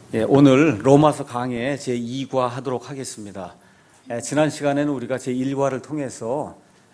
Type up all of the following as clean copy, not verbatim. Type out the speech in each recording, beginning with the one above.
오늘 로마서 강해 제2과 하도록 하겠습니다. 지난 시간에는 우리가 제1과를 통해서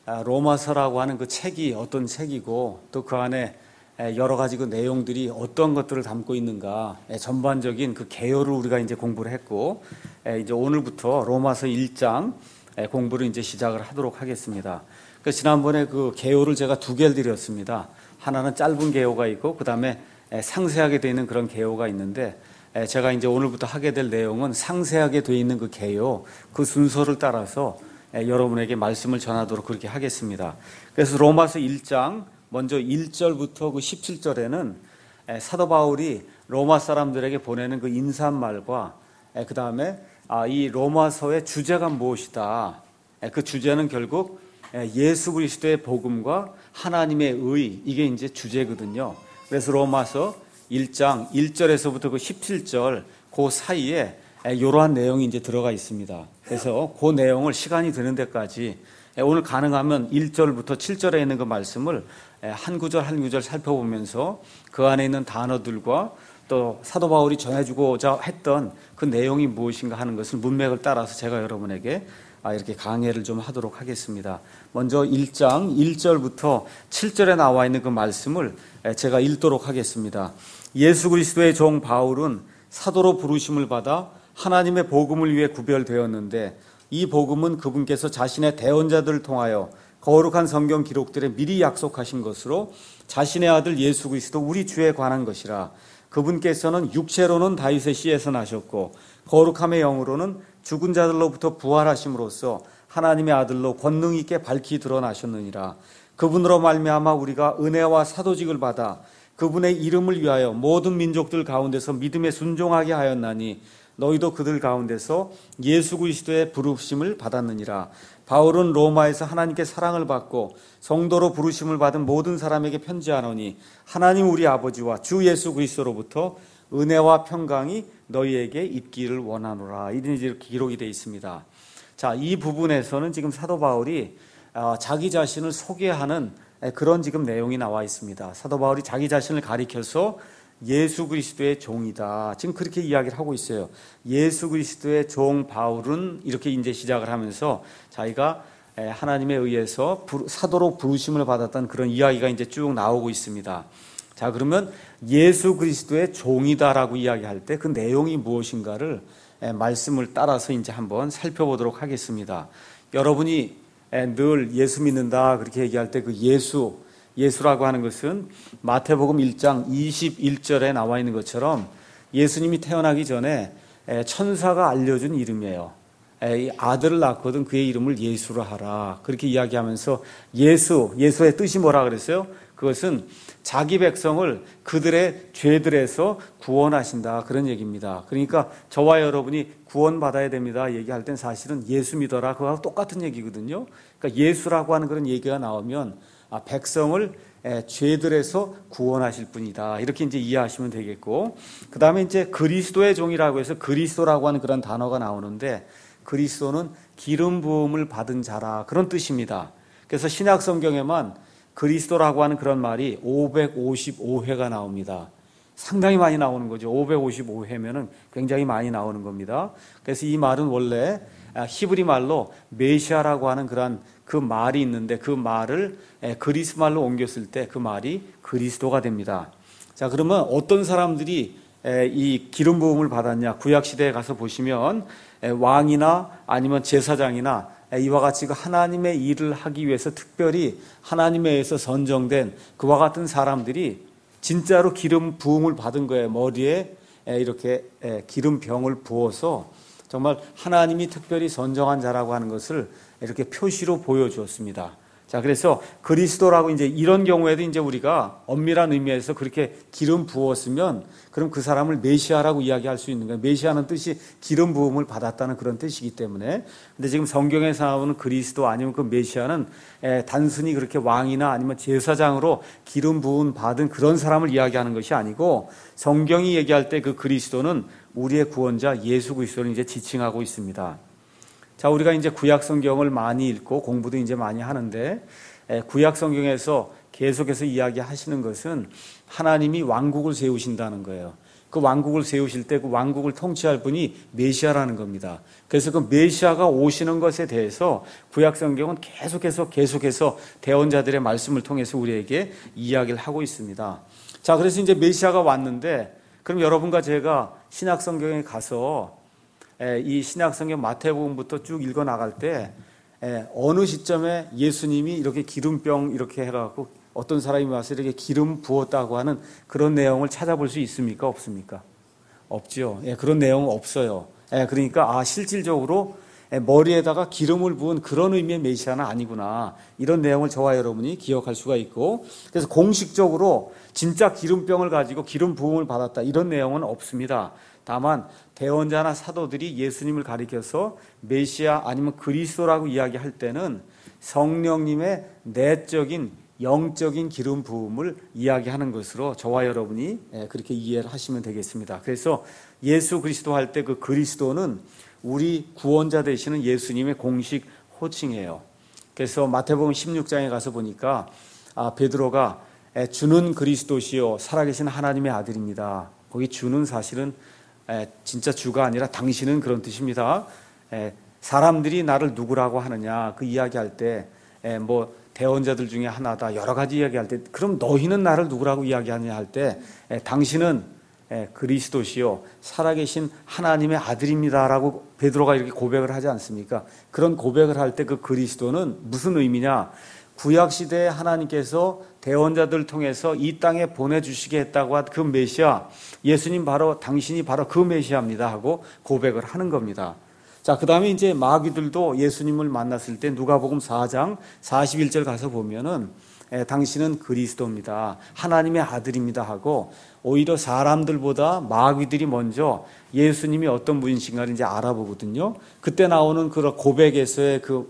로마서라고 하는 그 책이 어떤 책이고 또 그 안에 여러 가지 그 내용들이 어떤 것들을 담고 있는가 전반적인 그 개요를 우리가 이제 공부를 했고, 이제 오늘부터 로마서 1장 공부를 이제 시작을 하도록 하겠습니다. 지난번에 그 개요를 제가 두 개를 드렸습니다. 하나는 짧은 개요가 있고 그 다음에 상세하게 되어 있는 그런 개요가 있는데, 제가 이제 오늘부터 하게 될 내용은 상세하게 되어 있는 그 개요, 그 순서를 따라서 여러분에게 말씀을 전하도록 그렇게 하겠습니다. 그래서 로마서 1장 먼저 1절부터 그 17절에는 사도 바울이 로마 사람들에게 보내는 그 인사말과 그 다음에 이 로마서의 주제가 무엇이다. 그 주제는 결국 예수 그리스도의 복음과 하나님의 의, 이게 이제 주제거든요. 그래서 로마서 1장 1절에서부터 그 17절 그 사이에 이러한 내용이 이제 들어가 있습니다. 그래서 그 내용을 시간이 되는 데까지 오늘 가능하면 1절부터 7절에 있는 그 말씀을 한 구절 한 구절 살펴보면서 그 안에 있는 단어들과 또 사도 바울이 전해주고자 했던 그 내용이 무엇인가 하는 것을 문맥을 따라서 제가 여러분에게 이렇게 강해를 좀 하도록 하겠습니다. 먼저 1장 1절부터 7절에 나와 있는 그 말씀을 제가 읽도록 하겠습니다. 예수 그리스도의 종 바울은 사도로 부르심을 받아 하나님의 복음을 위해 구별되었는데, 이 복음은 그분께서 자신의 대언자들을 통하여 거룩한 성경 기록들에 미리 약속하신 것으로 자신의 아들 예수 그리스도 우리 주에 관한 것이라. 그분께서는 육체로는 다윗의 씨에서 나셨고 거룩함의 영으로는 죽은 자들로부터 부활하심으로써 하나님의 아들로 권능 있게 밝히 드러나셨느니라. 그분으로 말미암아 우리가 은혜와 사도직을 받아 그분의 이름을 위하여 모든 민족들 가운데서 믿음에 순종하게 하였나니, 너희도 그들 가운데서 예수 그리스도의 부르심을 받았느니라. 바울은 로마에서 하나님께 사랑을 받고 성도로 부르심을 받은 모든 사람에게 편지하노니, 하나님 우리 아버지와 주 예수 그리스도로부터 은혜와 평강이 너희에게 있기를 원하노라. 이렇게 기록이 되어 있습니다. 자, 이 부분에서는 지금 사도 바울이 자기 자신을 소개하는 그런 지금 내용이 나와 있습니다. 사도 바울이 자기 자신을 가리켜서 예수 그리스도의 종이다, 지금 그렇게 이야기를 하고 있어요. 예수 그리스도의 종 바울은 이렇게 이제 시작을 하면서 자기가 하나님에 의해서 사도로 부르심을 받았던 그런 이야기가 이제 쭉 나오고 있습니다. 자, 그러면 예수 그리스도의 종이다라고 이야기할 때 그 내용이 무엇인가를 말씀을 따라서 이제 한번 살펴보도록 하겠습니다. 여러분이 늘 예수 믿는다 그렇게 얘기할 때 그 예수라고 하는 것은 마태복음 1장 21절에 나와 있는 것처럼 예수님이 태어나기 전에 천사가 알려준 이름이에요. 아들을 낳거든 그의 이름을 예수라 하라, 그렇게 이야기하면서 예수의 뜻이 뭐라 그랬어요? 그것은 자기 백성을 그들의 죄들에서 구원하신다, 그런 얘기입니다. 그러니까 저와 여러분이 구원받아야 됩니다 얘기할 땐 사실은 예수 믿어라, 그거하고 똑같은 얘기거든요. 그러니까 예수라고 하는 그런 얘기가 나오면 백성을 죄들에서 구원하실 분이다, 이렇게 이제 이해하시면 되겠고, 그 다음에 이제 그리스도의 종이라고 해서 그리스도라고 하는 그런 단어가 나오는데, 그리스도는 기름 부음을 받은 자라, 그런 뜻입니다. 그래서 신약 성경에만 그리스도라고 하는 그런 말이 555회가 나옵니다. 상당히 많이 나오는 거죠. 555회면은 굉장히 많이 나오는 겁니다. 그래서 이 말은 원래 히브리 말로 메시아라고 하는 그런 그 말이 있는데, 그 말을 그리스 말로 옮겼을 때 그 말이 그리스도가 됩니다. 자, 그러면 어떤 사람들이 이 기름 부음을 받았냐? 구약 시대에 가서 보시면 왕이나 아니면 제사장이나 이와 같이 그 하나님의 일을 하기 위해서 특별히 하나님에 의해서 선정된 그와 같은 사람들이 진짜로 기름 부음을 받은 거예요. 머리에 이렇게 기름병을 부어서 정말 하나님이 특별히 선정한 자라고 하는 것을 이렇게 표시로 보여주었습니다. 자, 그래서 그리스도라고 이제 이런 경우에도 이제 우리가 엄밀한 의미에서 그렇게 기름 부었으면 그럼 그 사람을 메시아라고 이야기할 수 있는 거예요. 메시아는 뜻이 기름 부음을 받았다는 그런 뜻이기 때문에. 근데 지금 성경에서 나오는 그리스도 아니면 그 메시아는 단순히 그렇게 왕이나 아니면 제사장으로 기름 부음 받은 그런 사람을 이야기하는 것이 아니고, 성경이 얘기할 때 그 그리스도는 우리의 구원자 예수 그리스도를 이제 지칭하고 있습니다. 자, 우리가 이제 구약 성경을 많이 읽고 공부도 이제 많이 하는데, 구약 성경에서 계속해서 이야기하시는 것은 하나님이 왕국을 세우신다는 거예요. 그 왕국을 세우실 때 그 왕국을 통치할 분이 메시아라는 겁니다. 그래서 그 메시아가 오시는 것에 대해서 구약 성경은 계속해서 대언자들의 말씀을 통해서 우리에게 이야기를 하고 있습니다. 자, 그래서 이제 메시아가 왔는데, 그럼 여러분과 제가 신약 성경에 가서 이 신약 성경 마태복음부터 쭉 읽어 나갈 때 어느 시점에 예수님이 이렇게 기름병 이렇게 해갖고 어떤 사람이 와서 이렇게 기름 부었다고 하는 그런 내용을 찾아볼 수 있습니까? 없습니까? 없죠. 그런 내용은 없어요. 그러니까 실질적으로 머리에다가 기름을 부은 그런 의미의 메시아는 아니구나, 이런 내용을 저와 여러분이 기억할 수가 있고, 그래서 공식적으로 진짜 기름병을 가지고 기름 부음을 받았다, 이런 내용은 없습니다. 다만 대언자나 사도들이 예수님을 가리켜서 메시아 아니면 그리스도라고 이야기할 때는 성령님의 내적인 영적인 기름 부음을 이야기하는 것으로 저와 여러분이 그렇게 이해를 하시면 되겠습니다. 그래서 예수 그리스도 할 때 그 그리스도는 우리 구원자 되시는 예수님의 공식 호칭이에요. 그래서 마태복음 16장에 가서 보니까 베드로가 주는 그리스도시요 살아계신 하나님의 아들입니다. 거기 주는 사실은 진짜 주가 아니라 당신은, 그런 뜻입니다. 사람들이 나를 누구라고 하느냐 그 이야기할 때 대언자들 중에 하나다, 여러 가지 이야기할 때, 그럼 너희는 나를 누구라고 이야기하느냐 할 때 당신은 그리스도시요 살아계신 하나님의 아들입니다라고 베드로가 이렇게 고백을 하지 않습니까? 그런 고백을 할 때 그 그리스도는 무슨 의미냐? 구약시대에 하나님께서 대언자들을 통해서 이 땅에 보내주시게 했다고 한 그 메시아, 예수님 바로, 당신이 바로 그 메시아입니다 하고 고백을 하는 겁니다. 자, 그 다음에 이제 마귀들도 예수님을 만났을 때 누가복음 4장 41절 가서 보면은 당신은 그리스도입니다, 하나님의 아들입니다 하고, 오히려 사람들보다 마귀들이 먼저 예수님이 어떤 분이신가를 이제 알아보거든요. 그때 나오는 그 고백에서의 그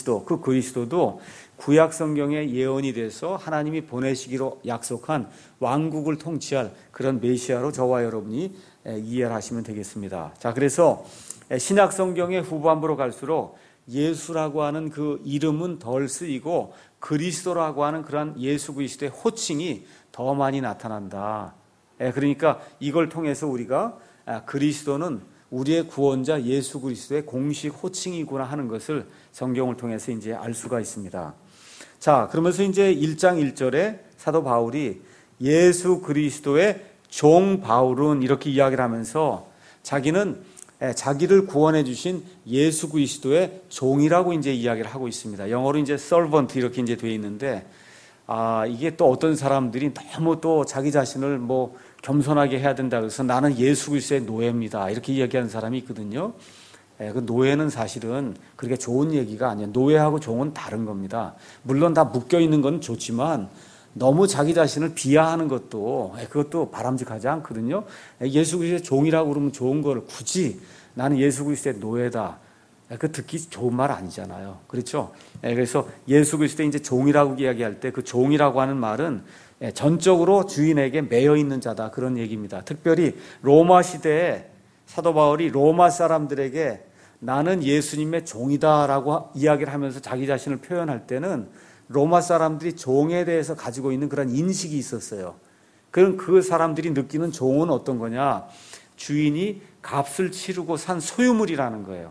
그리스도도 구약 성경의 예언이 돼서 하나님이 보내시기로 약속한 왕국을 통치할 그런 메시아로 저와 여러분이 이해를 하시면 되겠습니다. 자, 그래서 신약 성경의 후반부로 갈수록 예수라고 하는 그 이름은 덜 쓰이고 그리스도라고 하는 그런 예수 그리스도의 호칭이 더 많이 나타난다. 그러니까 이걸 통해서 우리가 그리스도는 우리의 구원자 예수 그리스도의 공식 호칭이구나 하는 것을 성경을 통해서 이제 알 수가 있습니다. 자, 그러면서 이제 1장 1절에 사도 바울이 예수 그리스도의 종 바울은 이렇게 이야기를 하면서 자기를 구원해 주신 예수 그리스도의 종이라고 이제 이야기를 하고 있습니다. 영어로 이제 servant 이렇게 이제 되어 있는데, 이게 또 어떤 사람들이 너무 또 자기 자신을 겸손하게 해야 된다 그래서 나는 예수 그리스도의 노예입니다 이렇게 이야기하는 사람이 있거든요. 그 노예는 사실은 그렇게 좋은 얘기가 아니에요. 노예하고 종은 다른 겁니다. 물론 다 묶여 있는 건 좋지만 너무 자기 자신을 비하하는 그것도 바람직하지 않거든요. 예수 그리스도의 종이라고 그러면 좋은 걸 굳이 나는 예수 그리스도의 노예다, 그 듣기 좋은 말 아니잖아요. 그렇죠? 그래서 예수 그리스도의 이제 종이라고 이야기할 때 그 종이라고 하는 말은 전적으로 주인에게 매여 있는 자다, 그런 얘기입니다. 특별히 로마 시대에 사도 바울이 로마 사람들에게 나는 예수님의 종이다라고 이야기를 하면서 자기 자신을 표현할 때는 로마 사람들이 종에 대해서 가지고 있는 그런 인식이 있었어요. 그럼 그 사람들이 느끼는 종은 어떤 거냐? 주인이 값을 치르고 산 소유물이라는 거예요.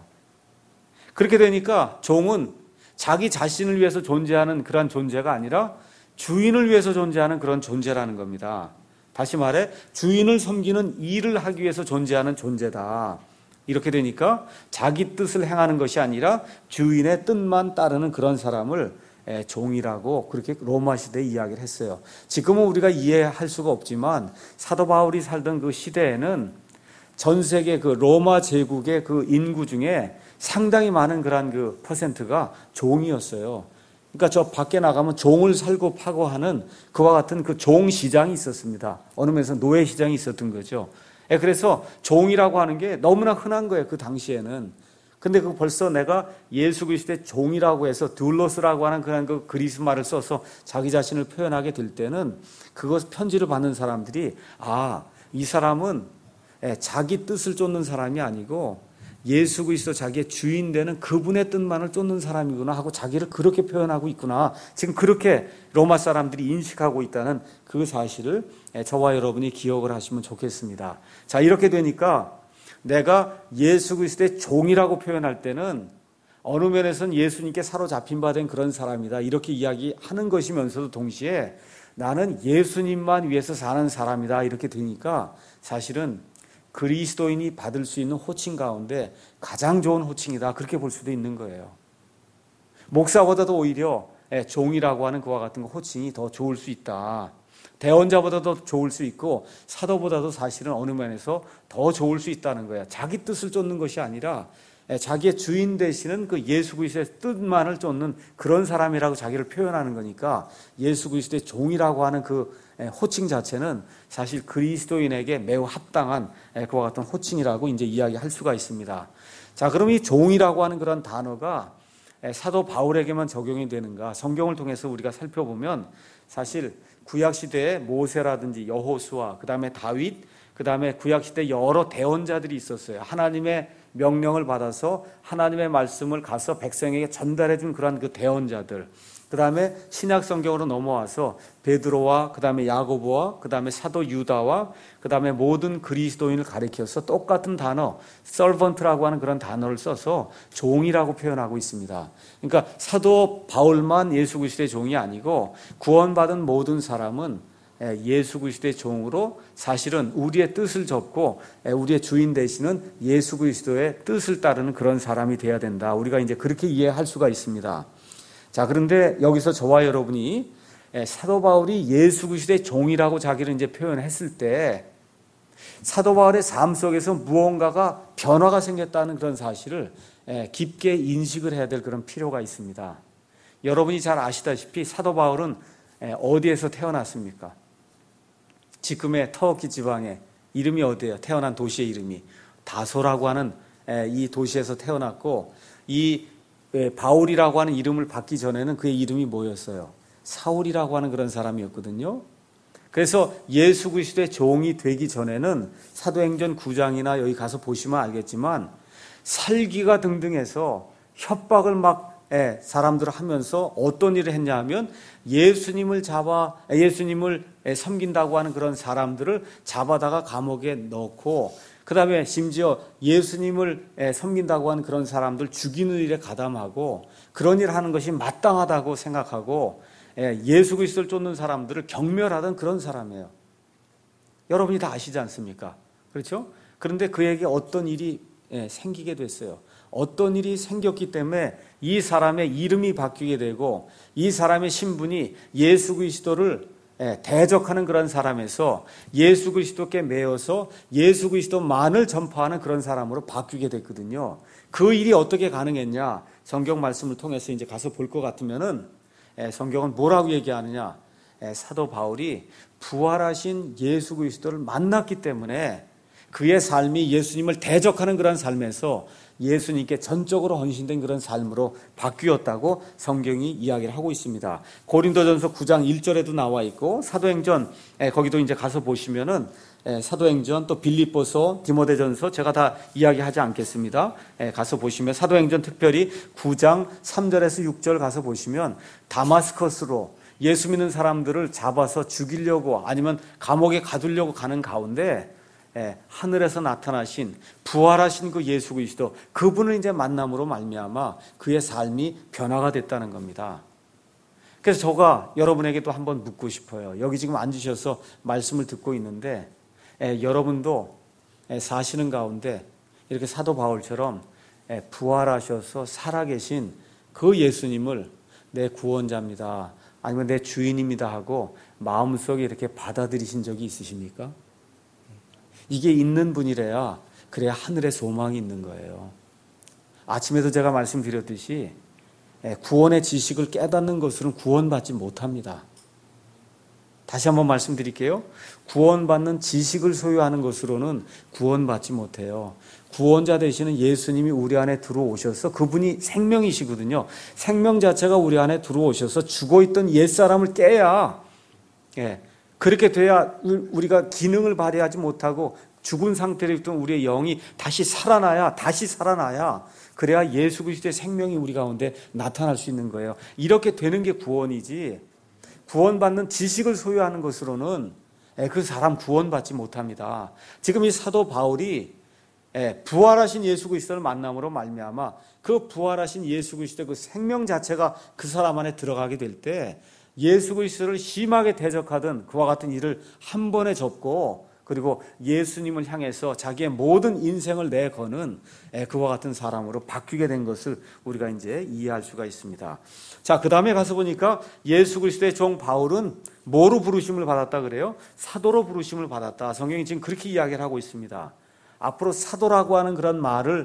그렇게 되니까 종은 자기 자신을 위해서 존재하는 그런 존재가 아니라 주인을 위해서 존재하는 그런 존재라는 겁니다. 다시 말해 주인을 섬기는 일을 하기 위해서 존재하는 존재다. 이렇게 되니까 자기 뜻을 행하는 것이 아니라 주인의 뜻만 따르는 그런 사람을 종이라고 그렇게 로마 시대에 이야기를 했어요. 지금은 우리가 이해할 수가 없지만 사도 바울이 살던 그 시대에는 전 세계 그 로마 제국의 그 인구 중에 상당히 많은 그런 그 퍼센트가 종이었어요. 그러니까 저 밖에 나가면 종을 살고 파고 하는 그와 같은 그 종 시장이 있었습니다. 어느 면에서 노예 시장이 있었던 거죠. 그래서 종이라고 하는 게 너무나 흔한 거예요, 그 당시에는. 근데 그 벌써 내가 예수 그리스도의 종이라고 해서 둘로스라고 하는 그런 그 그리스 말을 써서 자기 자신을 표현하게 될 때는 그것 편지를 받는 사람들이 이 사람은 자기 뜻을 쫓는 사람이 아니고 예수 그리스도 자기의 주인 되는 그분의 뜻만을 쫓는 사람이구나 하고 자기를 그렇게 표현하고 있구나. 지금 그렇게 로마 사람들이 인식하고 있다는 그 사실을 저와 여러분이 기억을 하시면 좋겠습니다. 자, 이렇게 되니까 내가 예수 그리스도의 종이라고 표현할 때는 어느 면에서는 예수님께 사로잡힌 바 된 그런 사람이다, 이렇게 이야기하는 것이면서도 동시에 나는 예수님만 위해서 사는 사람이다, 이렇게 되니까 사실은 그리스도인이 받을 수 있는 호칭 가운데 가장 좋은 호칭이다, 그렇게 볼 수도 있는 거예요. 목사보다도 오히려 종이라고 하는 그와 같은 호칭이 더 좋을 수 있다. 대언자보다도 좋을 수 있고 사도보다도 사실은 어느 면에서 더 좋을 수 있다는 거야. 자기 뜻을 쫓는 것이 아니라 자기의 주인 되시는 그 예수 그리스도의 뜻만을 쫓는 그런 사람이라고 자기를 표현하는 거니까 예수 그리스도의 종이라고 하는 그 호칭 자체는 사실 그리스도인에게 매우 합당한 그와 같은 호칭이라고 이제 이야기할 수가 있습니다. 자, 그럼 이 종이라고 하는 그런 단어가 사도 바울에게만 적용이 되는가? 성경을 통해서 우리가 살펴보면 사실 구약시대에 모세라든지 여호수아, 그 다음에 다윗, 그 다음에 구약시대 여러 대언자들이 있었어요. 하나님의 명령을 받아서 하나님의 말씀을 가서 백성에게 전달해 준 그런 그 대언자들. 그 다음에 신약 성경으로 넘어와서 베드로와 그 다음에 야고보와 그 다음에 사도 유다와 그 다음에 모든 그리스도인을 가리켜서 똑같은 단어 servant라고 하는 그런 단어를 써서 종이라고 표현하고 있습니다. 그러니까 사도 바울만 예수 그리스도의 종이 아니고 구원받은 모든 사람은 예수 그리스도의 종으로 사실은 우리의 뜻을 접고 우리의 주인 되시는 예수 그리스도의 뜻을 따르는 그런 사람이 돼야 된다. 우리가 이제 그렇게 이해할 수가 있습니다. 자, 그런데 여기서 저와 여러분이 사도 바울이 예수 그리스도의 종이라고 자기를 이제 표현했을 때 사도 바울의 삶 속에서 무언가가 변화가 생겼다는 그런 사실을 깊게 인식을 해야 될 그런 필요가 있습니다. 여러분이 잘 아시다시피 사도 바울은 어디에서 태어났습니까? 지금의 터키 지방의 이름이 어디예요? 태어난 도시의 이름이 다소라고 하는 이 도시에서 태어났고, 이 바울이라고 하는 이름을 받기 전에는 그의 이름이 뭐였어요? 사울이라고 하는 그런 사람이었거든요. 그래서 예수 그리스도의 종이 되기 전에는 사도행전 9장이나 여기 가서 보시면 알겠지만 살기가 등등해서 협박을 막 사람들을 하면서 어떤 일을 했냐 하면 예수님을 섬긴다고 하는 그런 사람들을 잡아다가 감옥에 넣고, 그 다음에 심지어 예수님을 섬긴다고 하는 그런 사람들 죽이는 일에 가담하고, 그런 일을 하는 것이 마땅하다고 생각하고 예수 그리스도를 쫓는 사람들을 경멸하던 그런 사람이에요. 여러분이 다 아시지 않습니까? 그렇죠? 그런데 그에게 어떤 일이 생기게 됐어요. 어떤 일이 생겼기 때문에 이 사람의 이름이 바뀌게 되고 이 사람의 신분이 예수 그리스도를 대적하는 그런 사람에서 예수 그리스도께 매여서 예수 그리스도만을 전파하는 그런 사람으로 바뀌게 됐거든요. 그 일이 어떻게 가능했냐? 성경 말씀을 통해서 이제 가서 볼 것 같으면은 성경은 뭐라고 얘기하느냐? 사도 바울이 부활하신 예수 그리스도를 만났기 때문에 그의 삶이 예수님을 대적하는 그런 삶에서 예수님께 전적으로 헌신된 그런 삶으로 바뀌었다고 성경이 이야기를 하고 있습니다. 고린도전서 9장 1절에도 나와 있고, 사도행전 거기도 이제 가서 보시면은 사도행전 또 빌립보서, 디모데전서 제가 다 이야기하지 않겠습니다. 가서 보시면 사도행전 특별히 9장 3절에서 6절 가서 보시면 다마스커스로 예수 믿는 사람들을 잡아서 죽이려고 아니면 감옥에 가두려고 가는 가운데 하늘에서 나타나신 부활하신 그 예수 그리스도, 그분을 이제 만남으로 말미암아 그의 삶이 변화가 됐다는 겁니다. 그래서 제가 여러분에게도 한번 묻고 싶어요. 여기 지금 앉으셔서 말씀을 듣고 있는데 여러분도 사시는 가운데 이렇게 사도 바울처럼 부활하셔서 살아계신 그 예수님을 내 구원자입니다, 아니면 내 주인입니다 하고 마음속에 이렇게 받아들이신 적이 있으십니까? 이게 있는 분이래야 그래야 하늘에 소망이 있는 거예요. 아침에도 제가 말씀드렸듯이 구원의 지식을 깨닫는 것으로는 구원받지 못합니다. 다시 한번 말씀드릴게요. 구원받는 지식을 소유하는 것으로는 구원받지 못해요. 구원자 되시는 예수님이 우리 안에 들어오셔서 그분이 생명이시거든요. 생명 자체가 우리 안에 들어오셔서 죽어있던 옛사람을 깨야, 그렇게 돼야 우리가 기능을 발휘하지 못하고 죽은 상태로 있던 우리의 영이 다시 살아나야 그래야 예수 그리스도의 생명이 우리 가운데 나타날 수 있는 거예요. 이렇게 되는 게 구원이지, 구원받는 지식을 소유하는 것으로는 그 사람 구원받지 못합니다. 지금 이 사도 바울이 부활하신 예수 그리스도를 만남으로 말미암아 그 부활하신 예수 그리스도의 그 생명 자체가 그 사람 안에 들어가게 될 때 예수 그리스도를 심하게 대적하던 그와 같은 일을 한 번에 접고, 그리고 예수님을 향해서 자기의 모든 인생을 내거는 그와 같은 사람으로 바뀌게 된 것을 우리가 이제 이해할 수가 있습니다. 자, 그 다음에 가서 보니까 예수 그리스도의 종 바울은 뭐로 부르심을 받았다 그래요? 사도로 부르심을 받았다. 성경이 지금 그렇게 이야기를 하고 있습니다. 앞으로 사도라고 하는 그런 말을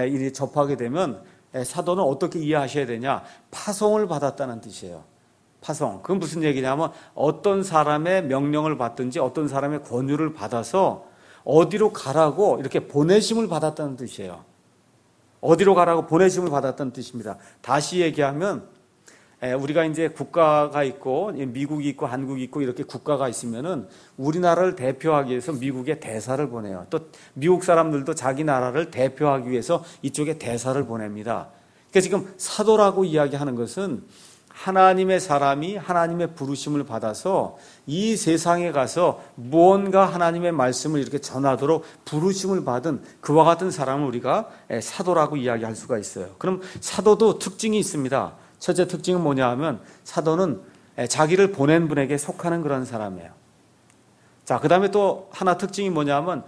접하게 되면 사도는 어떻게 이해하셔야 되냐? 파송을 받았다는 뜻이에요. 파송. 그건 무슨 얘기냐면 어떤 사람의 명령을 받든지 어떤 사람의 권유를 받아서 어디로 가라고 이렇게 보내심을 받았다는 뜻이에요. 어디로 가라고 보내심을 받았다는 뜻입니다. 다시 얘기하면 우리가 이제 국가가 있고 미국이 있고 한국이 있고 이렇게 국가가 있으면은 우리나라를 대표하기 위해서 미국에 대사를 보내요. 또 미국 사람들도 자기 나라를 대표하기 위해서 이쪽에 대사를 보냅니다. 그러니까 지금 사도라고 이야기하는 것은 하나님의 사람이 하나님의 부르심을 받아서 이 세상에 가서 무언가 하나님의 말씀을 이렇게 전하도록 부르심을 받은 그와 같은 사람을 우리가 사도라고 이야기할 수가 있어요. 그럼 사도도 특징이 있습니다. 첫째 특징은 뭐냐 하면 사도는 자기를 보낸 분에게 속하는 그런 사람이에요. 자, 그 다음에 또 하나 특징이 뭐냐 하면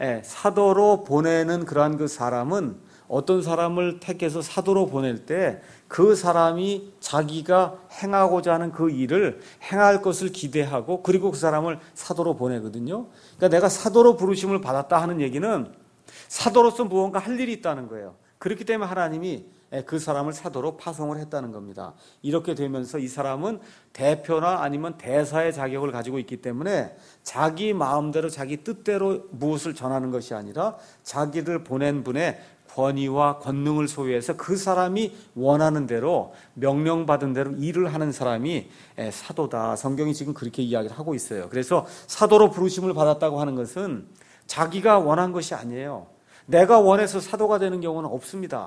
사도로 보내는 그러한 그 사람은 어떤 사람을 택해서 사도로 보낼 때 그 사람이 자기가 행하고자 하는 그 일을 행할 것을 기대하고 그리고 그 사람을 사도로 보내거든요. 그러니까 내가 사도로 부르심을 받았다 하는 얘기는 사도로서 무언가 할 일이 있다는 거예요. 그렇기 때문에 하나님이 그 사람을 사도로 파송을 했다는 겁니다. 이렇게 되면서 이 사람은 대표나 아니면 대사의 자격을 가지고 있기 때문에 자기 마음대로 자기 뜻대로 무엇을 전하는 것이 아니라 자기를 보낸 분의 권위와 권능을 소유해서 그 사람이 원하는 대로 명령받은 대로 일을 하는 사람이 사도다. 성경이 지금 그렇게 이야기를 하고 있어요. 그래서 사도로 부르심을 받았다고 하는 것은 자기가 원한 것이 아니에요. 내가 원해서 사도가 되는 경우는 없습니다.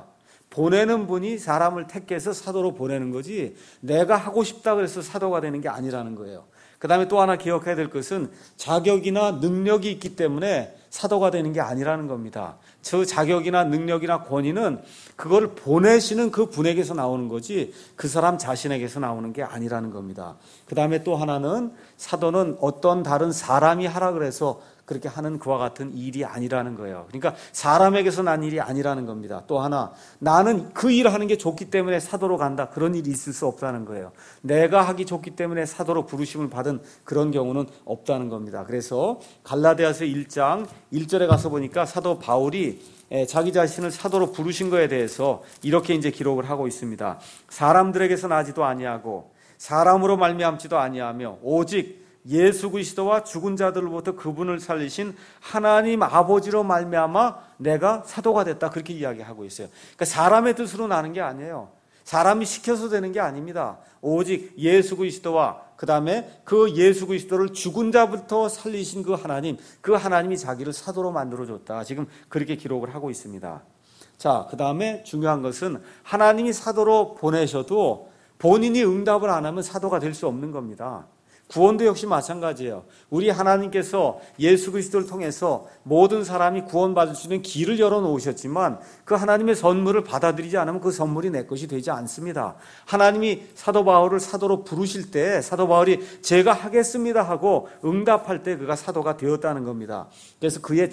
보내는 분이 사람을 택해서 사도로 보내는 거지 내가 하고 싶다 그래서 사도가 되는 게 아니라는 거예요. 그 다음에 또 하나 기억해야 될 것은 자격이나 능력이 있기 때문에 사도가 되는 게 아니라는 겁니다. 저 자격이나 능력이나 권위는 그걸 보내시는 그 분에게서 나오는 거지 그 사람 자신에게서 나오는 게 아니라는 겁니다. 그 다음에 또 하나는 사도는 어떤 다른 사람이 하라 그래서 그렇게 하는 그와 같은 일이 아니라는 거예요. 그러니까 사람에게서 난 일이 아니라는 겁니다. 또 하나, 나는 그 일을 하는 게 좋기 때문에 사도로 간다. 그런 일이 있을 수 없다는 거예요. 내가 하기 좋기 때문에 사도로 부르심을 받은 그런 경우는 없다는 겁니다. 그래서 갈라디아서 1장 1절에 가서 보니까 사도 바울이 자기 자신을 사도로 부르신 거에 대해서 이렇게 이제 기록을 하고 있습니다. 사람들에게서 나지도 아니하고 사람으로 말미암지도 아니하며 오직 예수 그리스도와 죽은 자들로부터 그분을 살리신 하나님 아버지로 말미암아 내가 사도가 됐다. 그렇게 이야기하고 있어요. 그러니까 사람의 뜻으로 나는 게 아니에요. 사람이 시켜서 되는 게 아닙니다. 오직 예수 그리스도와 그 다음에 그 예수 그리스도를 죽은 자부터 살리신 그 하나님이 자기를 사도로 만들어줬다. 지금 그렇게 기록을 하고 있습니다. 자, 그 다음에 중요한 것은 하나님이 사도로 보내셔도 본인이 응답을 안 하면 사도가 될 수 없는 겁니다. 구원도 역시 마찬가지예요. 우리 하나님께서 예수 그리스도를 통해서 모든 사람이 구원받을 수 있는 길을 열어놓으셨지만 그 하나님의 선물을 받아들이지 않으면 그 선물이 내 것이 되지 않습니다. 하나님이 사도 바울을 사도로 부르실 때 사도 바울이 제가 하겠습니다 하고 응답할 때 그가 사도가 되었다는 겁니다. 그래서 그의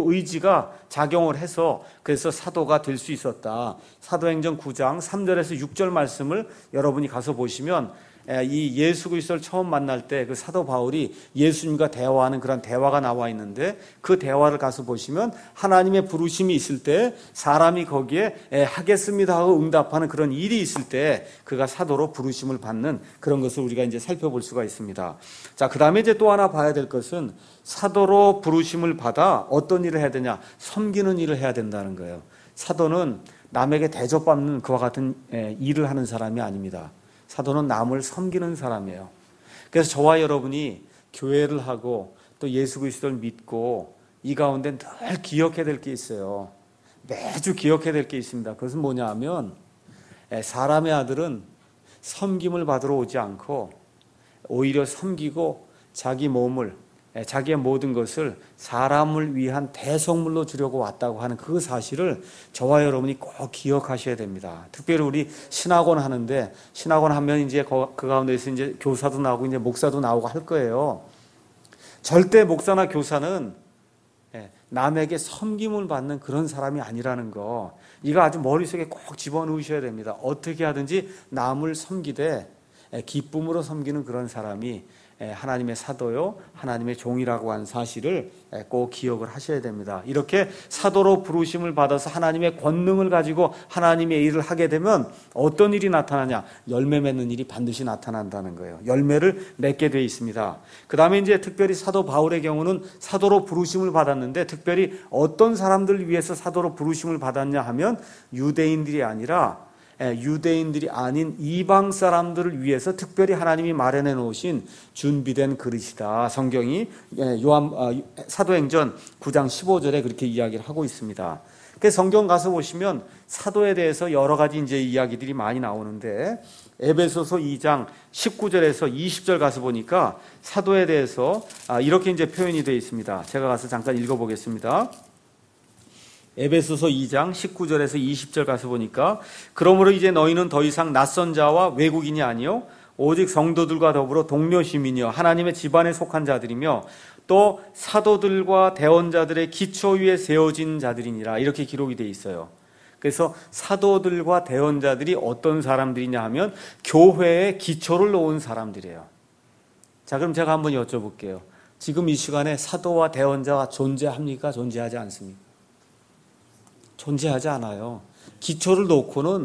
자유의지가 작용을 해서 그래서 사도가 될 수 있었다. 사도행전 9장 3절에서 6절 말씀을 여러분이 가서 보시면 이 예수 그리스도를 처음 만날 때 그 사도 바울이 예수님과 대화하는 그런 대화가 나와 있는데 그 대화를 가서 보시면 하나님의 부르심이 있을 때 사람이 거기에 하겠습니다 하고 응답하는 그런 일이 있을 때 그가 사도로 부르심을 받는 그런 것을 우리가 이제 살펴볼 수가 있습니다. 자, 그 다음에 이제 또 하나 봐야 될 것은 사도로 부르심을 받아 어떤 일을 해야 되냐? 섬기는 일을 해야 된다는 거예요. 사도는 남에게 대접받는 그와 같은 일을 하는 사람이 아닙니다. 사도는 남을 섬기는 사람이에요. 그래서 저와 여러분이 교회를 하고 또 예수 그리스도를 믿고 이 가운데 늘 기억해야 될 게 있어요. 매주 기억해야 될 게 있습니다. 그것은 뭐냐 하면 사람의 아들은 섬김을 받으러 오지 않고 오히려 섬기고 자기 몸을, 자기의 모든 것을 사람을 위한 대속물로 주려고 왔다고 하는 그 사실을 저와 여러분이 꼭 기억하셔야 됩니다. 특별히 우리 신학원 하는데, 신학원 하면 이제 그 가운데서 이제 교사도 나오고 이제 목사도 나오고 할 거예요. 절대 목사나 교사는 남에게 섬김을 받는 그런 사람이 아니라는 거, 이거 아주 머릿속에 꼭 집어넣으셔야 됩니다. 어떻게 하든지 남을 섬기되 기쁨으로 섬기는 그런 사람이 하나님의 사도요, 하나님의 종이라고 하는 사실을 꼭 기억을 하셔야 됩니다. 이렇게 사도로 부르심을 받아서 하나님의 권능을 가지고 하나님의 일을 하게 되면 어떤 일이 나타나냐? 열매 맺는 일이 반드시 나타난다는 거예요. 열매를 맺게 되어 있습니다. 그 다음에 이제 특별히 사도 바울의 경우는 사도로 부르심을 받았는데, 특별히 어떤 사람들을 위해서 사도로 부르심을 받았냐 하면 유대인들이 아니라 유대인들이 아닌 이방 사람들을 위해서 특별히 하나님이 마련해 놓으신 준비된 그릇이다. 성경이 사도행전 9장 15절에 그렇게 이야기를 하고 있습니다. 그래서 성경 가서 보시면 사도에 대해서 여러 가지 이제 이야기들이 많이 나오는데, 에베소서 2장 19절에서 20절 가서 보니까 사도에 대해서 이렇게 이제 표현이 되어 있습니다. 제가 가서 잠깐 읽어보겠습니다. 에베소서 2장 19절에서 20절 가서 보니까, 그러므로 이제 너희는 더 이상 낯선 자와 외국인이 아니요 오직 성도들과 더불어 동료 시민이요 하나님의 집안에 속한 자들이며 또 사도들과 대언자들의 기초 위에 세워진 자들이니라, 이렇게 기록이 되어 있어요. 그래서 사도들과 대언자들이 어떤 사람들이냐 하면 교회의 기초를 놓은 사람들이에요. 자, 그럼 제가 한번 여쭤볼게요. 지금 이 시간에 사도와 대언자가 존재합니까? 존재하지 않습니까? 존재하지 않아요. 기초를 놓고는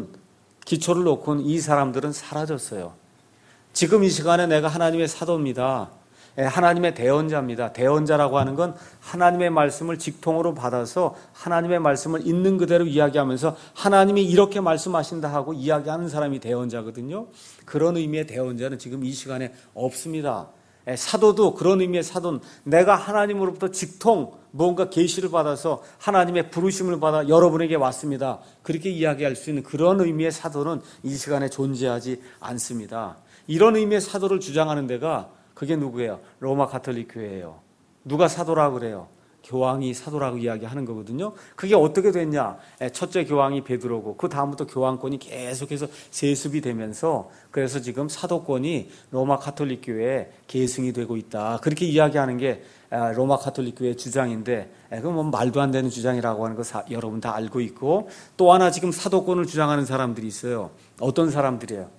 이 사람들은 사라졌어요. 지금 이 시간에 내가 하나님의 사도입니다. 하나님의 대언자입니다. 대언자라고 하는 건 하나님의 말씀을 직통으로 받아서 하나님의 말씀을 있는 그대로 이야기하면서 하나님이 이렇게 말씀하신다 하고 이야기하는 사람이 대언자거든요. 그런 의미의 대언자는 지금 이 시간에 없습니다. 사도도 그런 의미의 사도는 내가 하나님으로부터 직통 뭔가 계시를 받아서 하나님의 부르심을 받아 여러분에게 왔습니다. 그렇게 이야기할 수 있는 그런 의미의 사도는 이 시간에 존재하지 않습니다. 이런 의미의 사도를 주장하는 데가 그게 누구예요? 로마 가톨릭 교회예요. 누가 사도라고 그래요? 교황이 사도라고 이야기하는 거거든요. 그게 어떻게 됐냐? 첫째 교황이 베드로고 그 다음부터 교황권이 계속해서 세습이 되면서, 그래서 지금 사도권이 로마 가톨릭 교회에 계승이 되고 있다. 그렇게 이야기하는 게 로마 가톨릭 교회의 주장인데, 그건 뭐 말도 안 되는 주장이라고 하는 거 여러분 다 알고 있고, 또 하나 지금 사도권을 주장하는 사람들이 있어요. 어떤 사람들이에요?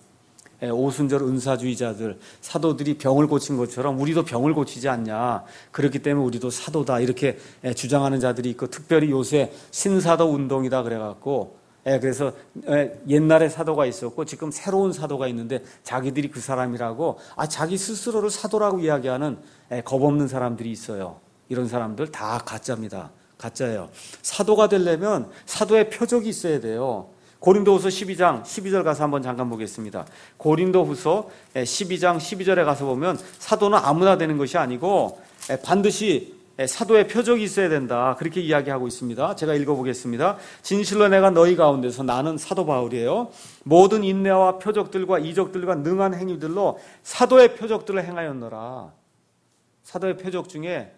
오순절 은사주의자들, 사도들이 병을 고친 것처럼 우리도 병을 고치지 않냐, 그렇기 때문에 우리도 사도다, 이렇게 주장하는 자들이 있고, 특별히 요새 신사도 운동이다 그래갖고, 그래서 옛날에 사도가 있었고 지금 새로운 사도가 있는데 자기들이 그 사람이라고 자기 스스로를 사도라고 이야기하는 겁없는 사람들이 있어요. 이런 사람들 다 가짜입니다. 가짜예요. 사도가 되려면 사도의 표적이 있어야 돼요. 고린도후서 12장 12절 가서 한번 잠깐 보겠습니다. 고린도후서 12장 12절에 가서 보면 사도는 아무나 되는 것이 아니고 반드시 사도의 표적이 있어야 된다, 그렇게 이야기하고 있습니다. 제가 읽어보겠습니다. 진실로 내가 너희 가운데서, 나는 사도 바울이에요, 모든 인내와 표적들과 이적들과 능한 행위들로 사도의 표적들을 행하였노라. 사도의 표적 중에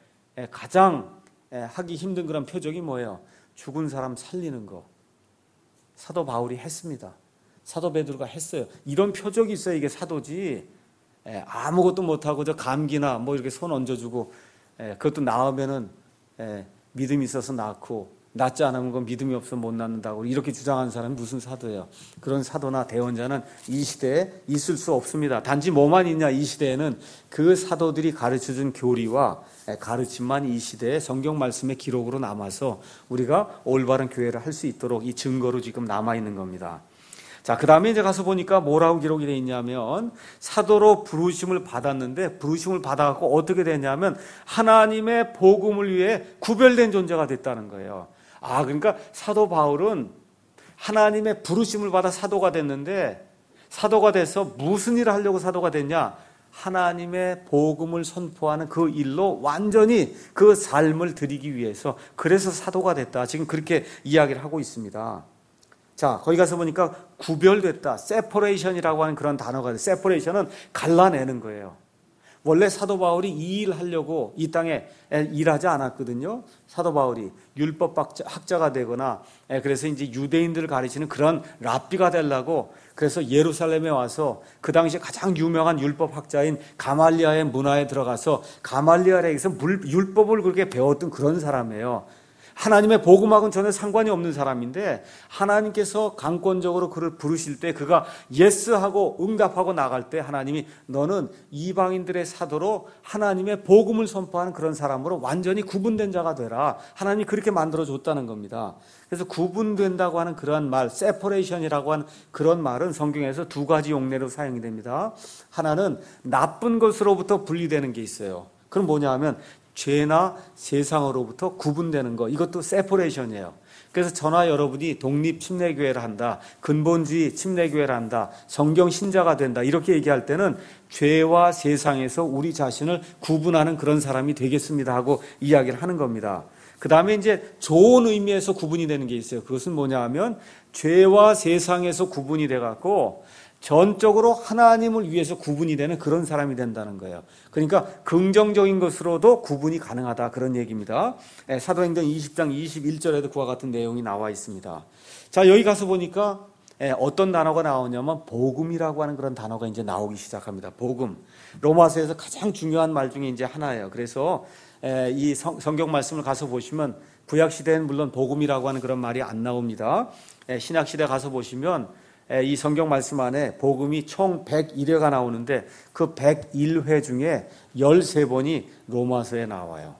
가장 하기 힘든 그런 표적이 뭐예요? 죽은 사람 살리는 거. 사도 바울이 했습니다. 사도 베드로가 했어요. 이런 표적이 있어야 이게 사도지. 아무것도 못하고 저 감기나 뭐 이렇게 손 얹어주고, 그것도 나으면은 믿음이 있어서 낳고, 낫지 않으면 건 믿음이 없어 못 낳는다고 이렇게 주장하는 사람은 무슨 사도예요? 그런 사도나 대언자는 이 시대에 있을 수 없습니다. 단지 뭐만 있냐, 이 시대에는 그 사도들이 가르쳐준 교리와 가르침만 이 시대에 성경 말씀의 기록으로 남아서 우리가 올바른 교회를 할 수 있도록 이 증거로 지금 남아있는 겁니다. 자, 그 다음에 이제 가서 보니까 뭐라고 기록이 되어 있냐면, 사도로 부르심을 받았는데, 부르심을 받아갖고 어떻게 됐냐면 하나님의 복음을 위해 구별된 존재가 됐다는 거예요. 그러니까 사도 바울은 하나님의 부르심을 받아 사도가 됐는데, 사도가 돼서 무슨 일을 하려고 사도가 됐냐? 하나님의 복음을 선포하는 그 일로 완전히 그 삶을 드리기 위해서 그래서 사도가 됐다. 지금 그렇게 이야기를 하고 있습니다. 자, 거기 가서 보니까 구별됐다. separation이라고 하는 그런 단어가 있어요. separation은 갈라내는 거예요. 원래 사도 바울이 이 일 하려고 이 땅에 일하지 않았거든요. 사도 바울이 율법 학자가 되거나 그래서 이제 유대인들을 가르치는 그런 랍비가 되려고 그래서 예루살렘에 와서 그 당시에 가장 유명한 율법 학자인 가말리아의 문화에 들어가서 가말리아에게서 율법을 그렇게 배웠던 그런 사람이에요. 하나님의 복음하고는 전혀 상관이 없는 사람인데 하나님께서 강권적으로 그를 부르실 때 그가 예스하고 응답하고 나갈 때 하나님이 너는 이방인들의 사도로 하나님의 복음을 선포하는 그런 사람으로 완전히 구분된 자가 되라. 하나님이 그렇게 만들어줬다는 겁니다. 그래서 구분된다고 하는 그런 말, separation이라고 하는 그런 말은 성경에서 두 가지 용례로 사용이 됩니다. 하나는 나쁜 것으로부터 분리되는 게 있어요. 그럼 뭐냐 하면 죄나 세상으로부터 구분되는 거, 이것도 세퍼레이션이에요. 그래서 저나 여러분이 독립 침례교회를 한다, 근본주의 침례교회를 한다, 성경 신자가 된다 이렇게 얘기할 때는 죄와 세상에서 우리 자신을 구분하는 그런 사람이 되겠습니다 하고 이야기를 하는 겁니다. 그 다음에 이제 좋은 의미에서 구분이 되는 게 있어요. 그것은 뭐냐 하면 죄와 세상에서 구분이 돼갖고 전적으로 하나님을 위해서 구분이 되는 그런 사람이 된다는 거예요. 그러니까 긍정적인 것으로도 구분이 가능하다 그런 얘기입니다. 사도행전 20장 21절에도 그와 같은 내용이 나와 있습니다. 자, 여기 가서 보니까 어떤 단어가 나오냐면 복음이라고 하는 그런 단어가 이제 나오기 시작합니다. 복음. 로마서에서 가장 중요한 말 중에 이제 하나예요. 그래서 이 성경 말씀을 가서 보시면 구약 시대에는 물론 복음이라고 하는 그런 말이 안 나옵니다. 신약 시대 가서 보시면 이 성경 말씀 안에 복음이 총 101회가 나오는데 그 101회 중에 13번이 로마서에 나와요.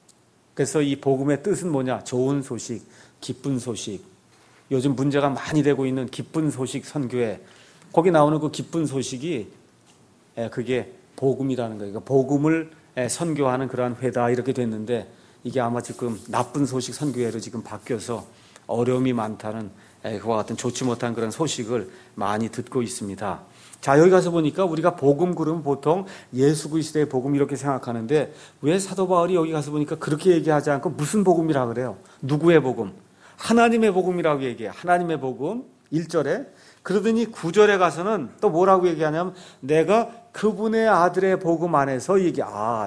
그래서 이 복음의 뜻은 뭐냐? 좋은 소식, 기쁜 소식. 요즘 문제가 많이 되고 있는 기쁜 소식 선교회. 거기 나오는 그 기쁜 소식이 그게 복음이라는 거예요. 그러니까 복음을 선교하는 그러한 회다 이렇게 됐는데 이게 아마 지금 나쁜 소식 선교회로 지금 바뀌어서 어려움이 많다는 그와 같은 좋지 못한 그런 소식을 많이 듣고 있습니다. 자, 여기 가서 보니까 우리가 복음 그러면 보통 예수 그리스도의 복음 이렇게 생각하는데 왜 사도 바울이 여기 가서 보니까 그렇게 얘기하지 않고 무슨 복음이라 그래요? 누구의 복음? 하나님의 복음이라고 얘기해요. 하나님의 복음 1절에. 그러더니 9절에 가서는 또 뭐라고 얘기하냐면 내가 그분의 아들의 복음 안에서 이게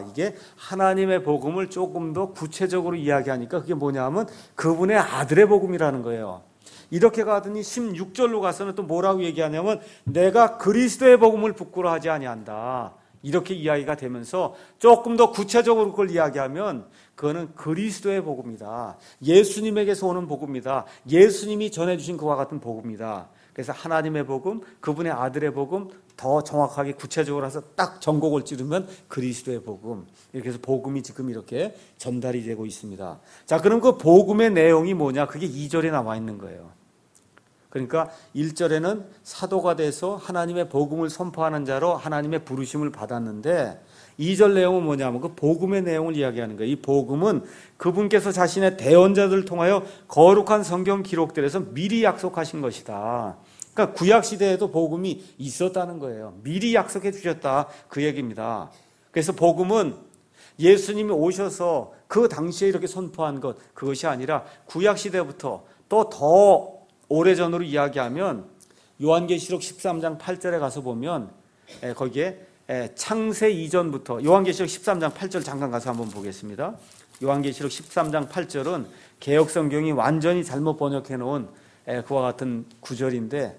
하나님의 복음을 조금 더 구체적으로 이야기하니까 그게 뭐냐면 그분의 아들의 복음이라는 거예요. 이렇게 가더니 16절로 가서는 또 뭐라고 얘기하냐면 내가 그리스도의 복음을 부끄러워하지 아니한다. 이렇게 이야기가 되면서 조금 더 구체적으로 그걸 이야기하면 그거는 그리스도의 복음이다. 예수님에게서 오는 복음이다. 예수님이 전해주신 그와 같은 복음이다. 그래서 하나님의 복음, 그분의 아들의 복음, 더 정확하게 구체적으로 해서 딱 전곡을 찌르면 그리스도의 복음. 이렇게 해서 복음이 지금 이렇게 전달이 되고 있습니다. 자, 그럼 그 복음의 내용이 뭐냐? 그게 2절에 나와 있는 거예요. 그러니까 1절에는 사도가 돼서 하나님의 복음을 선포하는 자로 하나님의 부르심을 받았는데 2절 내용은 뭐냐면 그 복음의 내용을 이야기하는 거예요. 이 복음은 그분께서 자신의 대언자들을 통하여 거룩한 성경 기록들에서 미리 약속하신 것이다. 그러니까 구약 시대에도 복음이 있었다는 거예요. 미리 약속해 주셨다 그 얘기입니다. 그래서 복음은 예수님이 오셔서 그 당시에 이렇게 선포한 것 그것이 아니라 구약 시대부터 또 더 오래전으로 이야기하면 요한계시록 13장 8절에 가서 보면 거기에 창세 이전부터 요한계시록 13장 8절 잠깐 가서 한번 보겠습니다. 요한계시록 13장 8절은 개역성경이 완전히 잘못 번역해 놓은 그와 같은 구절인데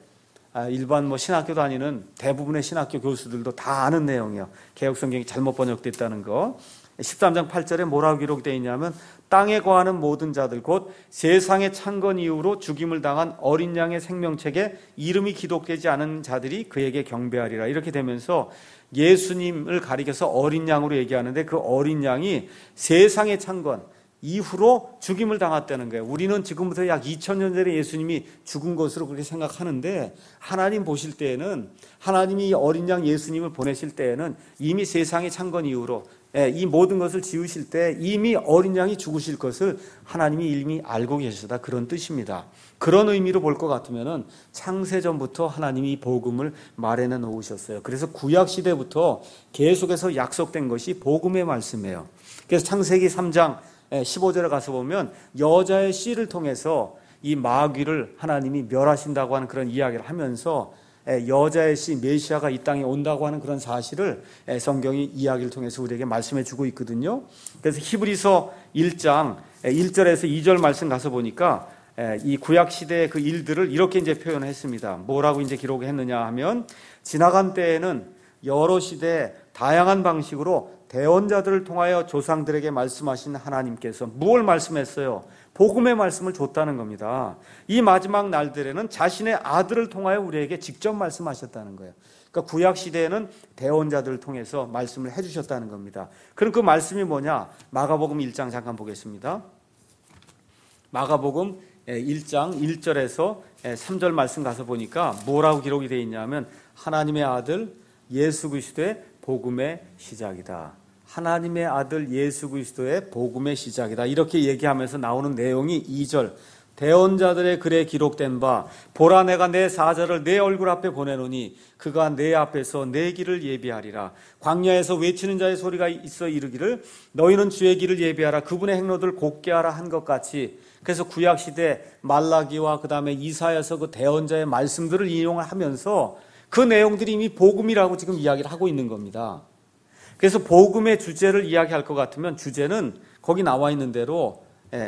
일반 신학교 다니는 대부분의 신학교 교수들도 다 아는 내용이에요. 개역성경이 잘못 번역됐다는 거. 13장 8절에 뭐라고 기록되어 있냐면 땅에 거하는 모든 자들 곧 세상의 창건 이후로 죽임을 당한 어린 양의 생명책에 이름이 기록되지 않은 자들이 그에게 경배하리라. 이렇게 되면서 예수님을 가리켜서 어린 양으로 얘기하는데 그 어린 양이 세상의 창건 이후로 죽임을 당했다는 거예요. 우리는 지금부터 약 2000년 전에 예수님이 죽은 것으로 그렇게 생각하는데 하나님 보실 때에는 하나님이 어린 양 예수님을 보내실 때에는 이미 세상의 창건 이후로 이 모든 것을 지으실 때 이미 어린 양이 죽으실 것을 하나님이 이미 알고 계시다, 그런 뜻입니다. 그런 의미로 볼 것 같으면은 창세전부터 하나님이 복음을 마련해 놓으셨어요. 그래서 구약 시대부터 계속해서 약속된 것이 복음의 말씀이에요. 그래서 창세기 3장 15절에 가서 보면 여자의 씨를 통해서 이 마귀를 하나님이 멸하신다고 하는 그런 이야기를 하면서 여자의 씨 메시아가 이 땅에 온다고 하는 그런 사실을 성경이 이야기를 통해서 우리에게 말씀해 주고 있거든요. 그래서 히브리서 1장 1절에서 2절 말씀 가서 보니까 이 구약 시대의 그 일들을 이렇게 이제 표현했습니다. 뭐라고 이제 기록했느냐 하면, 지나간 때에는 여러 시대 다양한 방식으로 대언자들을 통하여 조상들에게 말씀하신 하나님께서 무엇을 말씀했어요? 복음의 말씀을 줬다는 겁니다. 이 마지막 날들에는 자신의 아들을 통하여 우리에게 직접 말씀하셨다는 거예요. 그러니까 구약 시대에는 대언자들을 통해서 말씀을 해주셨다는 겁니다. 그럼 그 말씀이 뭐냐? 마가복음 1장 잠깐 보겠습니다. 마가복음 1장 1절에서 3절 말씀 가서 보니까 뭐라고 기록이 되어 있냐면, 하나님의 아들 예수 그리스도의 복음의 시작이다. 하나님의 아들 예수 그리스도의 복음의 시작이다. 이렇게 얘기하면서 나오는 내용이 2절, 대언자들의 글에 기록된 바 보라, 내가 내 사자를 내 얼굴 앞에 보내노니 그가 내 앞에서 내 길을 예비하리라. 광야에서 외치는 자의 소리가 있어 이르기를 너희는 주의 길을 예비하라. 그분의 행로를 곧게 하라 한 것 같이. 그래서 구약시대 말라기와 그 다음에 이사야서 그 대언자의 말씀들을 인용을 하면서 그 내용들이 이미 복음이라고 지금 이야기를 하고 있는 겁니다. 그래서 복음의 주제를 이야기할 것 같으면 주제는 거기 나와 있는 대로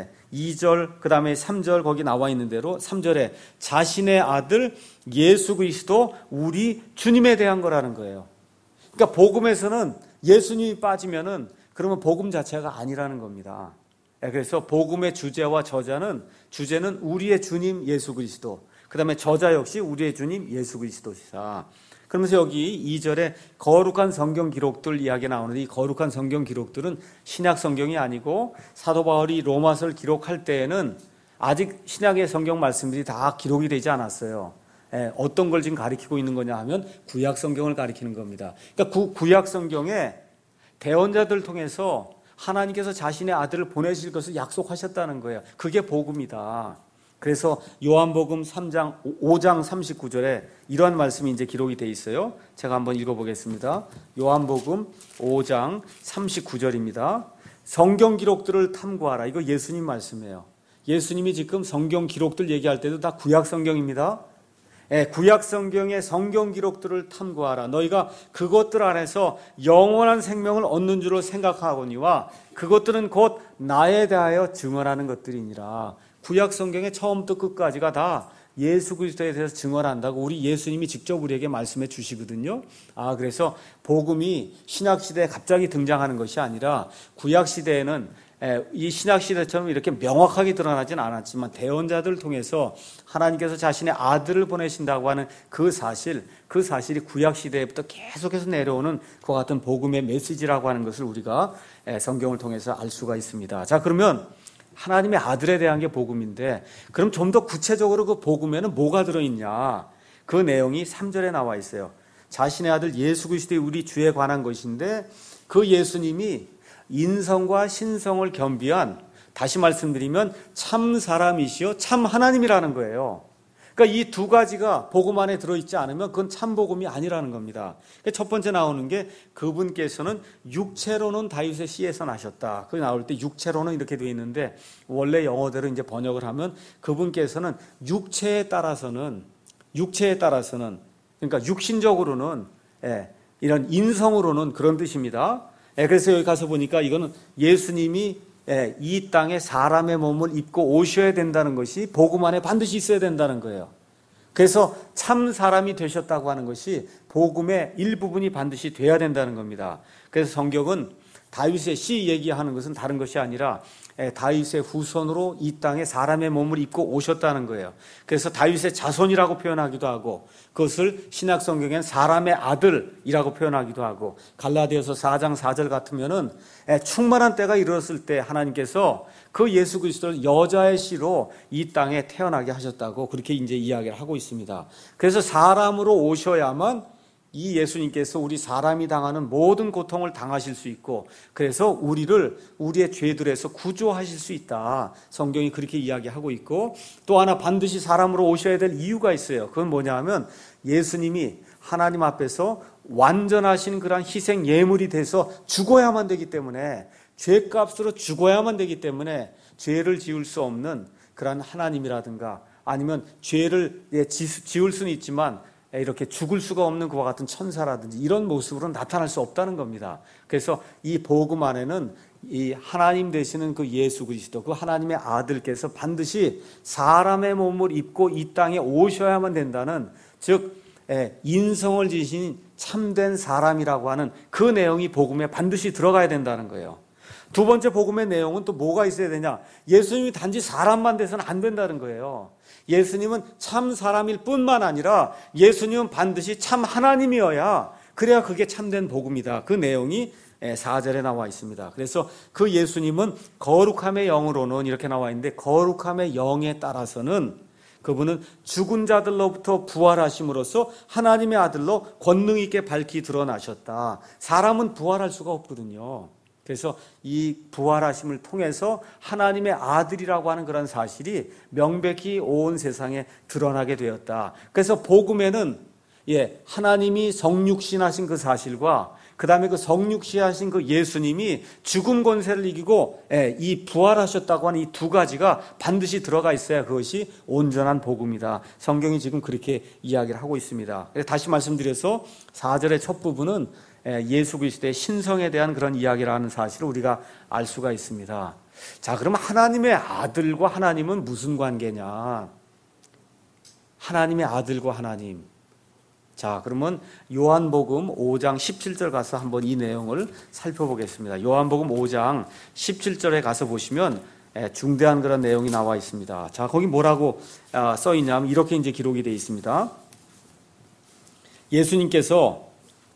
2절 그 다음에 3절 거기 나와 있는 대로 3절에 자신의 아들 예수 그리스도 우리 주님에 대한 거라는 거예요. 그러니까 복음에서는 예수님이 빠지면은 그러면 복음 자체가 아니라는 겁니다. 그래서 복음의 주제와 주제는 우리의 주님 예수 그리스도, 그 다음에 저자 역시 우리의 주님 예수 그리스도시다. 그러면서 여기 2절에 거룩한 성경 기록들 이야기 나오는데, 이 거룩한 성경 기록들은 신약 성경이 아니고 사도 바울이 로마서를 기록할 때에는 아직 신약의 성경 말씀들이 다 기록이 되지 않았어요. 어떤 걸 지금 가리키고 있는 거냐 하면 구약 성경을 가리키는 겁니다. 그러니까 구약 성경에 대언자들을 통해서 하나님께서 자신의 아들을 보내실 것을 약속하셨다는 거예요. 그게 복음이다. 그래서 요한복음 5장 39절에 이러한 말씀이 이제 기록이 되어 있어요. 제가 한번 읽어보겠습니다. 요한복음 5장 39절입니다. 성경 기록들을 탐구하라. 이거 예수님 말씀이에요. 예수님이 지금 성경 기록들 얘기할 때도 다 구약 성경입니다. 구약 성경의 성경 기록들을 탐구하라. 너희가 그것들 안에서 영원한 생명을 얻는 줄로 생각하거니와 그것들은 곧 나에 대하여 증언하는 것들이니라. 구약 성경의 처음부터 끝까지가 다 예수 그리스도에 대해서 증언한다고 우리 예수님이 직접 우리에게 말씀해 주시거든요. 그래서 복음이 신약 시대에 갑자기 등장하는 것이 아니라 구약 시대에는 이 신약 시대처럼 이렇게 명확하게 드러나진 않았지만 대언자들을 통해서 하나님께서 자신의 아들을 보내신다고 하는 그 사실이 구약 시대부터 계속해서 내려오는 그와 같은 복음의 메시지라고 하는 것을 우리가 성경을 통해서 알 수가 있습니다. 자, 그러면 하나님의 아들에 대한 게 복음인데, 그럼 좀 더 구체적으로 그 복음에는 뭐가 들어있냐? 그 내용이 3절에 나와 있어요. 자신의 아들 예수 그리스도의 우리 주에 관한 것인데, 그 예수님이 인성과 신성을 겸비한, 다시 말씀드리면 참 사람이시요 참 하나님이라는 거예요. 그러니까 이 두 가지가 복음 안에 들어있지 않으면 그건 참 복음이 아니라는 겁니다. 첫 번째 나오는 게 그분께서는 육체로는 다윗의 씨에서 나셨다. 그게 나올 때 육체로는 이렇게 되어 있는데 원래 영어대로 이제 번역을 하면 그분께서는 육체에 따라서는 그러니까 육신적으로는 이런 인성으로는 그런 뜻입니다. 그래서 여기 가서 보니까 이거는 예수님이 이 땅에 사람의 몸을 입고 오셔야 된다는 것이 복음 안에 반드시 있어야 된다는 거예요. 그래서 참 사람이 되셨다고 하는 것이 복음의 일부분이 반드시 돼야 된다는 겁니다. 그래서 성경은 다윗의 씨 얘기하는 것은 다른 것이 아니라 다윗의 후손으로 이 땅에 사람의 몸을 입고 오셨다는 거예요. 그래서 다윗의 자손이라고 표현하기도 하고 그것을 신약 성경엔 사람의 아들이라고 표현하기도 하고 갈라디아서 4장 4절 같으면은 충만한 때가 이르렀을 때 하나님께서 그 예수 그리스도를 여자의 씨로 이 땅에 태어나게 하셨다고 그렇게 이제 이야기를 하고 있습니다. 그래서 사람으로 오셔야만 이 예수님께서 우리 사람이 당하는 모든 고통을 당하실 수 있고 그래서 우리를 우리의 죄들에서 구조하실 수 있다. 성경이 그렇게 이야기하고 있고 또 하나 반드시 사람으로 오셔야 될 이유가 있어요. 그건 뭐냐 하면 예수님이 하나님 앞에서 완전하신 그런 희생 예물이 돼서 죽어야만 되기 때문에 죄값으로 죽어야만 되기 때문에 죄를 지을 수 없는 그런 하나님이라든가 아니면 죄를 지을 수는 있지만 이렇게 죽을 수가 없는 그와 같은 천사라든지 이런 모습으로 나타날 수 없다는 겁니다. 그래서 이 복음 안에는 이 하나님 되시는 그 예수 그리스도 그 하나님의 아들께서 반드시 사람의 몸을 입고 이 땅에 오셔야만 된다는 즉 인성을 지신 참된 사람이라고 하는 그 내용이 복음에 반드시 들어가야 된다는 거예요. 두 번째 복음의 내용은 또 뭐가 있어야 되냐? 예수님이 단지 사람만 돼서는 안 된다는 거예요. 예수님은 참 사람일 뿐만 아니라 예수님은 반드시 참 하나님이어야 그래야 그게 참된 복음이다. 그 내용이 4절에 나와 있습니다. 그래서 그 예수님은 거룩함의 영으로는 이렇게 나와 있는데 거룩함의 영에 따라서는 그분은 죽은 자들로부터 부활하심으로써 하나님의 아들로 권능 있게 밝히 드러나셨다. 사람은 부활할 수가 없거든요. 그래서 이 부활하심을 통해서 하나님의 아들이라고 하는 그런 사실이 명백히 온 세상에 드러나게 되었다. 그래서 복음에는 하나님이 성육신하신 그 사실과 그 다음에 그 성육신하신 그 예수님이 죽음 권세를 이기고 이 부활하셨다고 하는 이 두 가지가 반드시 들어가 있어야 그것이 온전한 복음이다. 성경이 지금 그렇게 이야기를 하고 있습니다. 다시 말씀드려서 4절의 첫 부분은 예수 그리스도의 신성에 대한 그런 이야기라는 사실을 우리가 알 수가 있습니다. 자, 그럼 하나님의 아들과 하나님은 무슨 관계냐? 하나님의 아들과 하나님. 자, 그러면 요한복음 5장 17절 가서 한번 이 내용을 살펴보겠습니다. 요한복음 5장 17절에 가서 보시면 중대한 그런 내용이 나와 있습니다. 자, 거기 뭐라고 써 있냐면 이렇게 이제 기록이 되어 있습니다. 예수님께서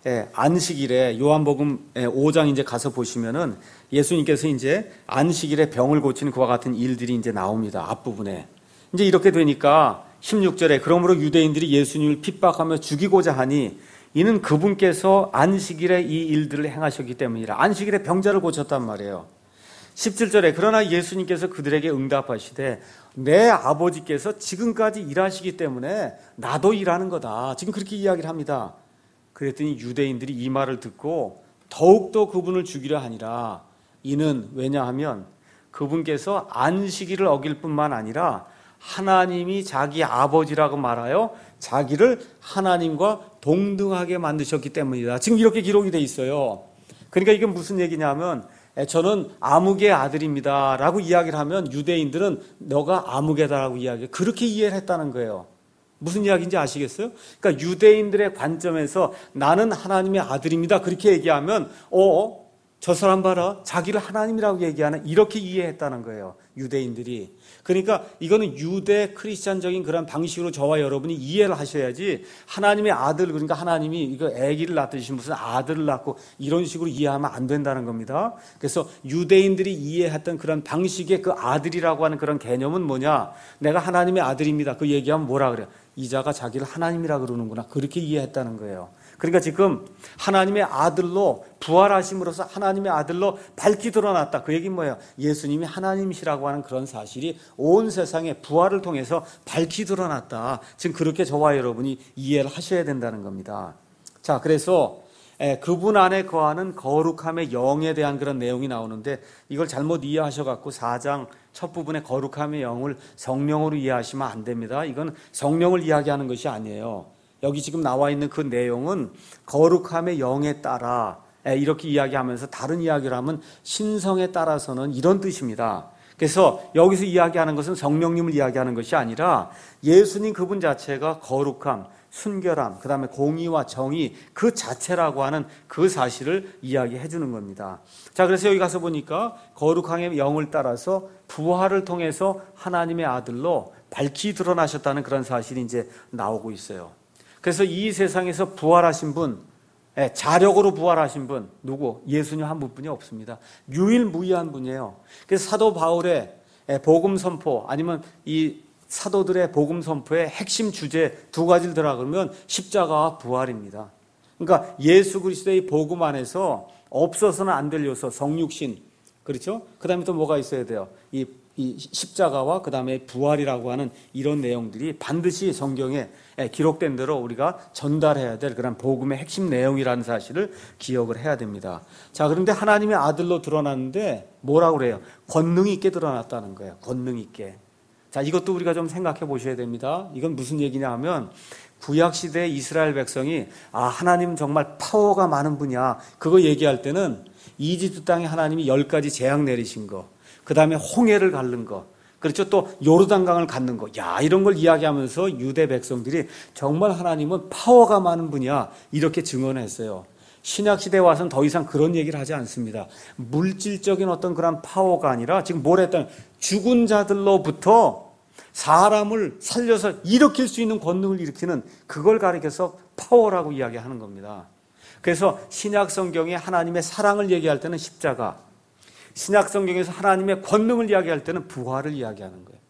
안식일에 요한복음 5장 이제 가서 보시면은 예수님께서 이제 안식일에 병을 고치는 그와 같은 일들이 이제 나옵니다. 앞부분에. 이제 이렇게 되니까 16절에 그러므로 유대인들이 예수님을 핍박하며 죽이고자 하니 이는 그분께서 안식일에 이 일들을 행하셨기 때문이라. 안식일에 병자를 고쳤단 말이에요. 17절에 그러나 예수님께서 그들에게 응답하시되 내 아버지께서 지금까지 일하시기 때문에 나도 일하는 거다. 지금 그렇게 이야기를 합니다. 그랬더니 유대인들이 이 말을 듣고 더욱더 그분을 죽이려 하니라. 이는 왜냐하면 그분께서 안식일을 어길 뿐만 아니라 하나님이 자기 아버지라고 말하여 자기를 하나님과 동등하게 만드셨기 때문이다. 지금 이렇게 기록이 돼 있어요. 그러니까 이게 무슨 얘기냐면 저는 아무개 아들입니다 라고 이야기를 하면 유대인들은 너가 아무개다라고 이야기해요. 그렇게 이해를 했다는 거예요. 무슨 이야기인지 아시겠어요? 그러니까 유대인들의 관점에서 나는 하나님의 아들입니다 그렇게 얘기하면 저 사람 봐라 자기를 하나님이라고 얘기하는 이렇게 이해했다는 거예요. 유대인들이. 그러니까 이거는 유대 크리스찬적인 그런 방식으로 저와 여러분이 이해를 하셔야지 하나님의 아들 그러니까 하나님이 이거 아기를 낳듯이 무슨 아들을 낳고 이런 식으로 이해하면 안 된다는 겁니다. 그래서 유대인들이 이해했던 그런 방식의 그 아들이라고 하는 그런 개념은 뭐냐? 내가 하나님의 아들입니다. 그 얘기하면 뭐라 그래요? 이자가 자기를 하나님이라 그러는구나. 그렇게 이해했다는 거예요. 그러니까 지금 하나님의 아들로 부활하심으로써 하나님의 아들로 밝히 드러났다. 그 얘기는 뭐예요? 예수님이 하나님이시라고 하는 그런 사실이 온 세상에 부활을 통해서 밝히 드러났다. 지금 그렇게 저와 여러분이 이해를 하셔야 된다는 겁니다. 자, 그래서 그분 안에 거하는 거룩함의 영에 대한 그런 내용이 나오는데 이걸 잘못 이해하셔갖고 4장 첫 부분의 거룩함의 영을 성령으로 이해하시면 안 됩니다. 이건 성령을 이야기하는 것이 아니에요. 여기 지금 나와 있는 그 내용은 거룩함의 영에 따라 이렇게 이야기하면서 다른 이야기를 하면 신성에 따라서는 이런 뜻입니다. 그래서 여기서 이야기하는 것은 성령님을 이야기하는 것이 아니라 예수님 그분 자체가 거룩함, 순결함, 그 다음에 공의와 정의 그 자체라고 하는 그 사실을 이야기해 주는 겁니다. 자, 그래서 여기 가서 보니까 거룩함의 영을 따라서 부활을 통해서 하나님의 아들로 밝히 드러나셨다는 그런 사실이 이제 나오고 있어요. 그래서 이 세상에서 부활하신 분, 자력으로 부활하신 분, 누구? 예수님 한 분뿐이 없습니다. 유일무이한 분이에요. 그래서 사도 바울의 복음 선포, 아니면 이 사도들의 복음 선포의 핵심 주제 두 가지를 들어가면 십자가와 부활입니다. 그러니까 예수 그리스도의 복음 안에서 없어서는 안 될 요소, 성육신, 그렇죠? 그 다음에 또 뭐가 있어야 돼요? 이 십자가와 그 다음에 부활이라고 하는 이런 내용들이 반드시 성경에 기록된 대로 우리가 전달해야 될 그런 복음의 핵심 내용이라는 사실을 기억을 해야 됩니다. 자, 그런데 하나님의 아들로 드러났는데 뭐라고 그래요? 권능 있게 드러났다는 거예요. 권능 있게. 자, 이것도 우리가 좀 생각해 보셔야 됩니다. 이건 무슨 얘기냐 하면 구약시대 이스라엘 백성이 하나님 정말 파워가 많은 분이야. 그거 얘기할 때는 이집트 땅에 하나님이 10가지 재앙 내리신 거, 그 다음에 홍해를 가른 거, 그렇죠? 또 요르단강을 갖는 거. 이런 걸 이야기하면서 유대 백성들이 정말 하나님은 파워가 많은 분이야. 이렇게 증언했어요. 신약시대에 와서는 더 이상 그런 얘기를 하지 않습니다. 물질적인 어떤 그런 파워가 아니라 지금 뭘 했다면 죽은 자들로부터 사람을 살려서 일으킬 수 있는 권능을 일으키는 그걸 가리켜서 파워라고 이야기하는 겁니다. 그래서 신약 성경에 하나님의 사랑을 얘기할 때는 십자가, 신약 성경에서 하나님의 권능을 이야기할 때는 부활을 이야기하는 거예요.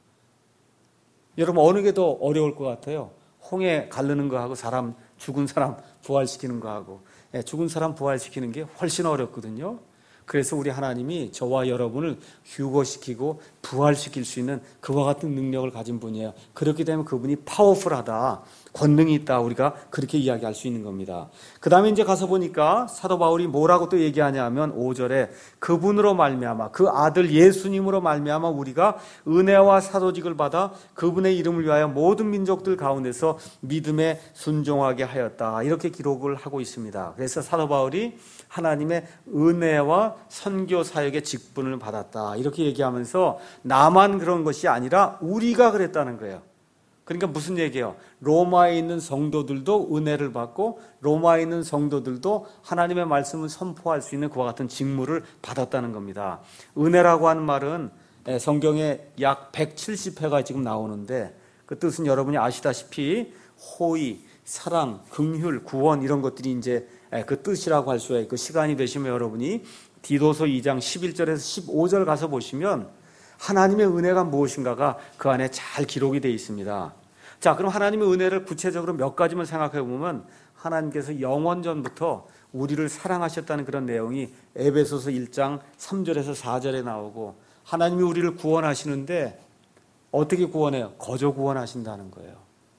여러분 어느 게 더 어려울 것 같아요? 홍해 가르는 거하고 죽은 사람 부활시키는 거하고. 죽은 사람 부활시키는 게 훨씬 어렵거든요. 그래서 우리 하나님이 저와 여러분을 휴거시키고 부활시킬 수 있는 그와 같은 능력을 가진 분이에요. 그렇기 때문에 그분이 파워풀하다, 권능이 있다, 우리가 그렇게 이야기할 수 있는 겁니다. 그 다음에 이제 가서 보니까 사도 바울이 뭐라고 또 얘기하냐 하면 5절에 그분으로 말미암아, 그 아들 예수님으로 말미암아 우리가 은혜와 사도직을 받아 그분의 이름을 위하여 모든 민족들 가운데서 믿음에 순종하게 하였다, 이렇게 기록을 하고 있습니다. 그래서 사도 바울이 하나님의 은혜와 선교 사역의 직분을 받았다, 이렇게 얘기하면서 나만 그런 것이 아니라 우리가 그랬다는 거예요. 그러니까 무슨 얘기예요? 로마에 있는 성도들도 은혜를 받고 로마에 있는 성도들도 하나님의 말씀을 선포할 수 있는 그와 같은 직무를 받았다는 겁니다. 은혜라고 하는 말은 성경에 약 170회가 지금 나오는데 그 뜻은 여러분이 아시다시피 호의, 사랑, 긍휼, 구원 이런 것들이 이제 그 뜻이라고 할 수가 있고, 시간이 되시면 여러분이 디도서 2장 11절에서 15절 가서 보시면 하나님의 은혜가 무엇인가가 그 안에 잘 기록이 되어 있습니다. 자, 그럼 하나님의 은혜를 구체적으로 몇 가지만 생각해 보면 하나님께서 영원전부터 우리를 사랑하셨다는 그런 내용이 에베소서 1장 3절에서 4절에 나오고, 하나님이 우리를 구원하시는데 어떻게 구원해요? 거저 구원하신다는 거예요.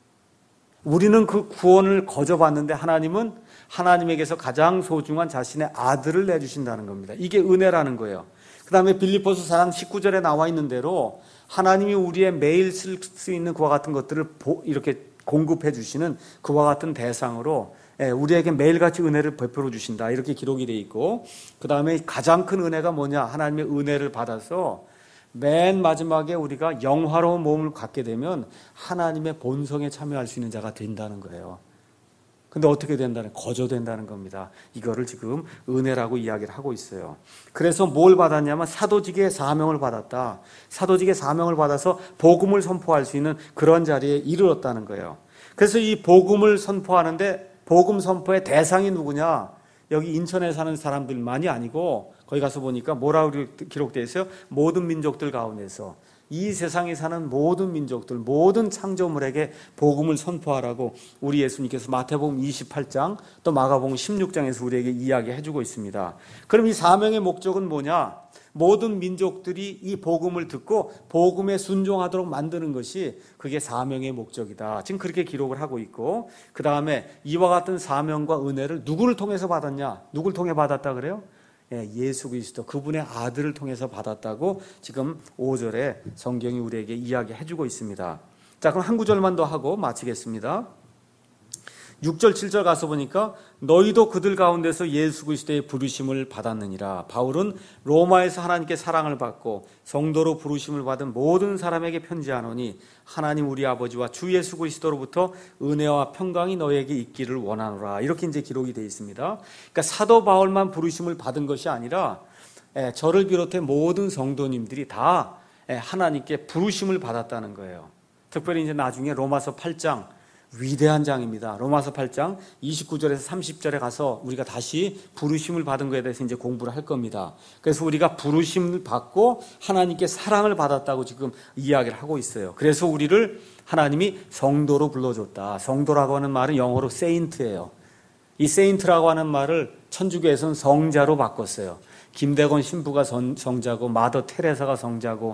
우리는 그 구원을 거저 받는데 하나님은 하나님에게서 가장 소중한 자신의 아들을 내주신다는 겁니다. 이게 은혜라는 거예요. 그 다음에 빌립보서 4장 19절에 나와 있는 대로 하나님이 우리의 매일 쓸 수 있는 그와 같은 것들을 이렇게 공급해 주시는 그와 같은 대상으로 우리에게 매일같이 은혜를 베풀어 주신다, 이렇게 기록이 되어 있고, 그 다음에 가장 큰 은혜가 뭐냐? 하나님의 은혜를 받아서 맨 마지막에 우리가 영화로운 몸을 갖게 되면 하나님의 본성에 참여할 수 있는 자가 된다는 거예요. 근데 어떻게 된다는? 거저 된다는 겁니다. 이거를 지금 은혜라고 이야기를 하고 있어요. 그래서 뭘 받았냐면 사도직의 사명을 받았다. 사도직의 사명을 받아서 복음을 선포할 수 있는 그런 자리에 이르렀다는 거예요. 그래서 이 복음을 선포하는데 복음 선포의 대상이 누구냐? 여기 인천에 사는 사람들만이 아니고 거기 가서 보니까 뭐라고 기록되어 있어요? 모든 민족들 가운데서 이 세상에 사는 모든 민족들, 모든 창조물에게 복음을 선포하라고 우리 예수님께서 마태복음 28장 또 마가복음 16장에서 우리에게 이야기해주고 있습니다. 그럼 이 사명의 목적은 뭐냐? 모든 민족들이 이 복음을 듣고 복음에 순종하도록 만드는 것이 그게 사명의 목적이다. 지금 그렇게 기록을 하고 있고, 그 다음에 이와 같은 사명과 은혜를 누구를 통해서 받았냐? 누굴 통해 받았다 그래요? 예수 그리스도, 그분의 아들을 통해서 받았다고 지금 5절에 성경이 우리에게 이야기해주고 있습니다. 자, 그럼 한 구절만 더 하고 마치겠습니다. 6절 7절 가서 보니까 너희도 그들 가운데서 예수 그리스도의 부르심을 받았느니라. 바울은 로마에서 하나님께 사랑을 받고 성도로 부르심을 받은 모든 사람에게 편지하노니 하나님 우리 아버지와 주 예수 그리스도로부터 은혜와 평강이 너에게 있기를 원하노라. 이렇게 이제 기록이 되어 있습니다. 그러니까 사도 바울만 부르심을 받은 것이 아니라 저를 비롯해 모든 성도님들이 다 하나님께 부르심을 받았다는 거예요. 특별히 이제 나중에 로마서 8장, 위대한 장입니다. 로마서 8장 29절에서 30절에 가서 우리가 다시 부르심을 받은 것에 대해서 이제 공부를 할 겁니다. 그래서 우리가 부르심을 받고 하나님께 사랑을 받았다고 지금 이야기를 하고 있어요. 그래서 우리를 하나님이 성도로 불러줬다. 성도라고 하는 말은 영어로 세인트예요. 이 세인트라고 하는 말을 천주교에서는 성자로 바꿨어요. 김대건 신부가 성자고, 마더 테레사가 성자고,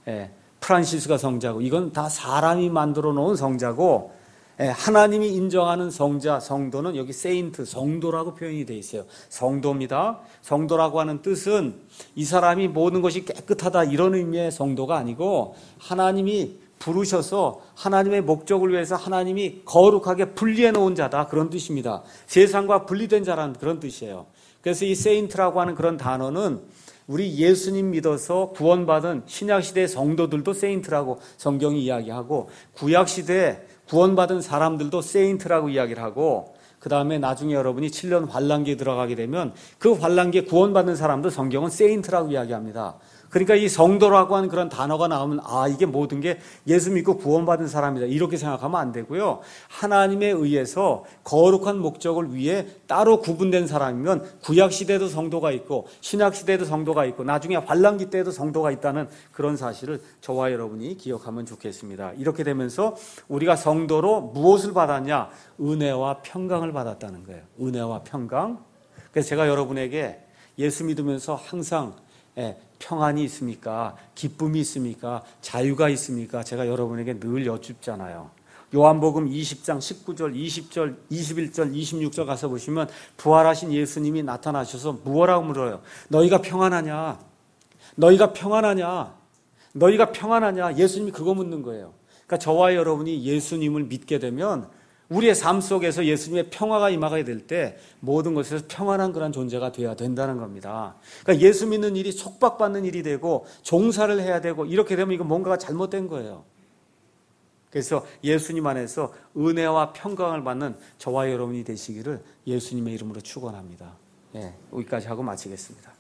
프란시스가 성자고, 이건 다 사람이 만들어 놓은 성자고, 하나님이 인정하는 성자, 성도는 여기 세인트, 성도라고 표현이 되어 있어요. 성도입니다. 성도라고 하는 뜻은 이 사람이 모든 것이 깨끗하다 이런 의미의 성도가 아니고, 하나님이 부르셔서 하나님의 목적을 위해서 하나님이 거룩하게 분리해 놓은 자다, 그런 뜻입니다. 세상과 분리된 자라는 그런 뜻이에요. 그래서 이 세인트라고 하는 그런 단어는 우리 예수님 믿어서 구원받은 신약시대의 성도들도 세인트라고 성경이 이야기하고, 구약시대에 구원받은 사람들도 세인트라고 이야기를 하고, 그 다음에 나중에 여러분이 7년 환란기에 들어가게 되면 그 환란기에 구원받는 사람도 성경은 세인트라고 이야기합니다. 그러니까 이 성도라고 하는 그런 단어가 나오면 이게 모든 게 예수 믿고 구원받은 사람이다, 이렇게 생각하면 안 되고요. 하나님에 의해서 거룩한 목적을 위해 따로 구분된 사람이면 구약시대에도 성도가 있고 신약시대에도 성도가 있고 나중에 환란기 때에도 성도가 있다는 그런 사실을 저와 여러분이 기억하면 좋겠습니다. 이렇게 되면서 우리가 성도로 무엇을 받았냐? 은혜와 평강을 받았다는 거예요. 은혜와 평강. 그래서 제가 여러분에게 예수 믿으면서 항상 평안이 있습니까? 기쁨이 있습니까? 자유가 있습니까? 제가 여러분에게 늘 여쭙잖아요. 요한복음 20장 19절, 20절, 21절, 26절 가서 보시면 부활하신 예수님이 나타나셔서 무엇라고 물어요? 너희가 평안하냐? 너희가 평안하냐? 너희가 평안하냐? 예수님이 그거 묻는 거예요. 그러니까 저와 여러분이 예수님을 믿게 되면 우리의 삶 속에서 예수님의 평화가 임하게 될 때 모든 것에서 평안한 그런 존재가 되어야 된다는 겁니다. 그러니까 예수 믿는 일이 속박받는 일이 되고 종사를 해야 되고 이렇게 되면 이거 뭔가가 잘못된 거예요. 그래서 예수님 안에서 은혜와 평강을 받는 저와 여러분이 되시기를 예수님의 이름으로 축원합니다. 여기까지 하고 마치겠습니다.